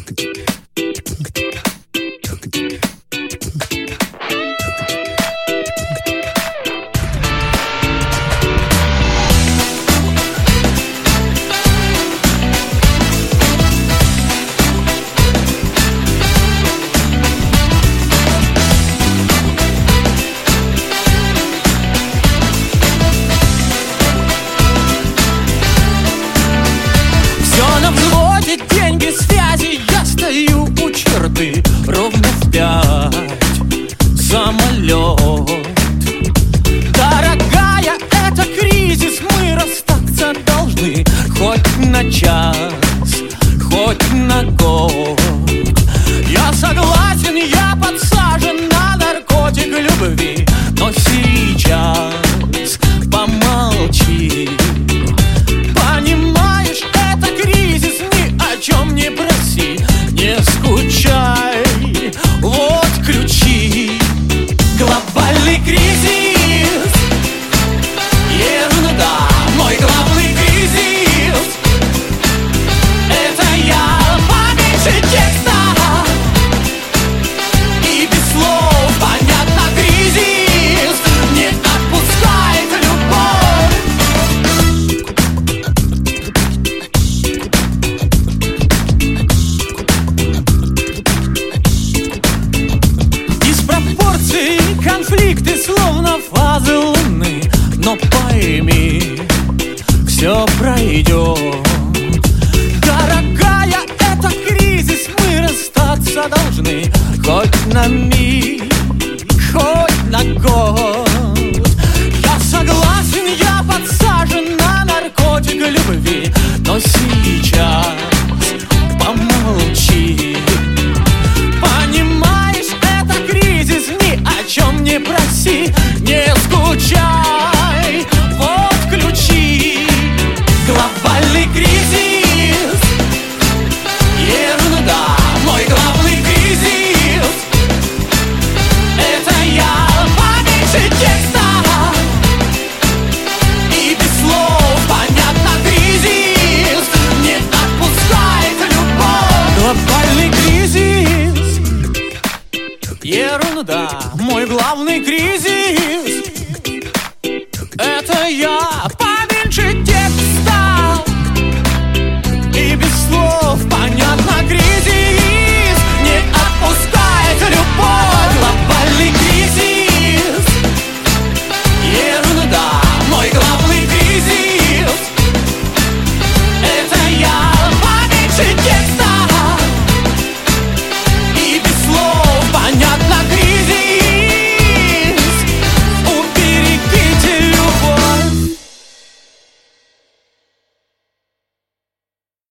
Деньги, связи, я стою у черты. Ровно в 5 самолет. Дорогая, это кризис, мы расстаться должны. Хоть на час, хоть на год. Я согласен, я подсажен на наркотик любви, но сейчас помолчи. Понимаешь, это кризис, ни о чем не проси, не скучай, вот ключи. Глобальный кризис, ерунда, мой главный кризис. Это я поменьше текста и без слов понятно кризис не отпускает любовь. Диспропорции, конфликты, словно фазы луны. Но пойми, все пройдет. Дорогая, это кризис, мы расстаться должны. Хоть на миг, хоть на год. Я согласен, я подсажен на наркотик любви, но сейчас помолчи. Понимаешь, это кризис, ни о чем не проси, не скучай, вот ключи. Глобальный кризис, ерунда, мой главный кризис. Это я поменьше текста и без слов понятно кризис не отпускает любовь. Глобальный кризис, ерунда, мой главный кризис. Это я